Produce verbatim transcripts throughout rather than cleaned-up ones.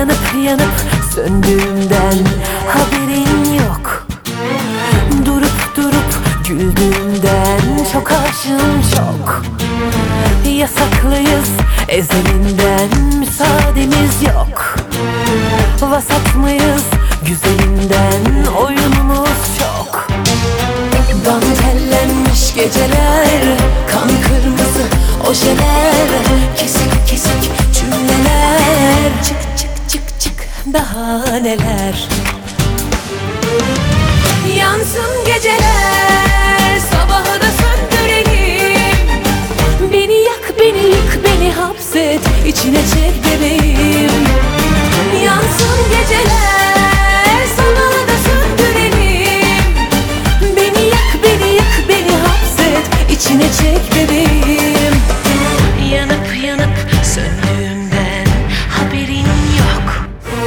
Yanıp yanıp söndüğümden haberin yok. Durup durup güldüğümden çok aşığım çok. Yasaklıyız ezelinden, müsaademiz yok. Vasat mıyız güzelinden, oyunumuz çok. Dantellenmiş geceler, kan kırmızı ojeler, kesik kesik cümleler, çık çık çık çık daha neler. Yansın geceler, sabahı da söndürelim. Beni yak, beni yık, beni hapset, içine çek bebeğim. Yansın geceler, sabahı da söndürelim. Beni yak, beni yık, beni hapset, içine çek bebeğim. Yanıp yanıp söndüğümden haberin yok.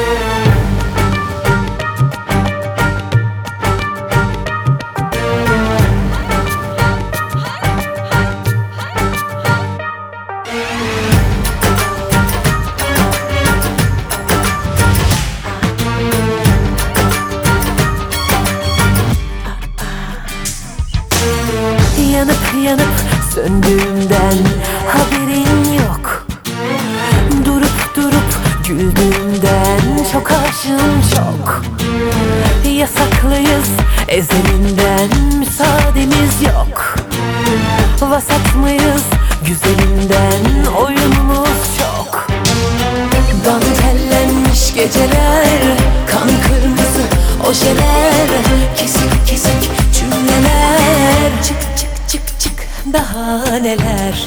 Yanıp yanıp söndüğümden haberin yok. Durup durup güldüğümden çok aşığım çok. Yasaklıyız ezelinden, müsaademiz yok. Vasat mıyız güzelinden, oyunumuz çok. Dantellenmiş geceler, kan kırmızı ojeler, kesik kesik cümleler, çık çık çık çık daha neler.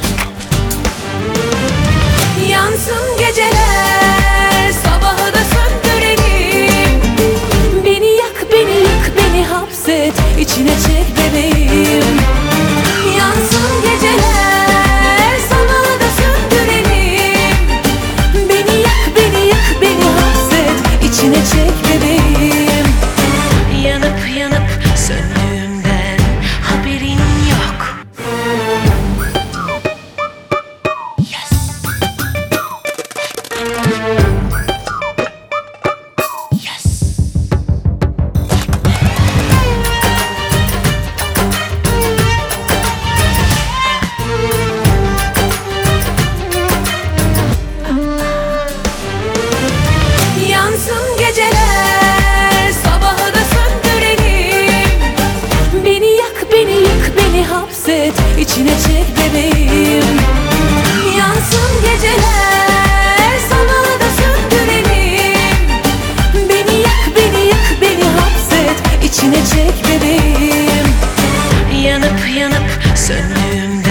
Yansın geceler, sabahı da söndürelim. Beni yak, beni yık, beni hapset, içine çek bebeğim. Yansın geceler, sabahı da söndürelim. Beni yak, beni yık, beni hapset, içine çek bebeğim. Yanıp yanıp söndüğümden haberin yok. Yansın geceler, sabahı da söndürelim. Beni yak, beni yık, beni hapset, içine çek bebeğim. Yansın geceler, sabahı da söndürelim. Beni yak, beni yık, beni hapset, içine çek bebeğim. Yanıp yanıp söndüğümden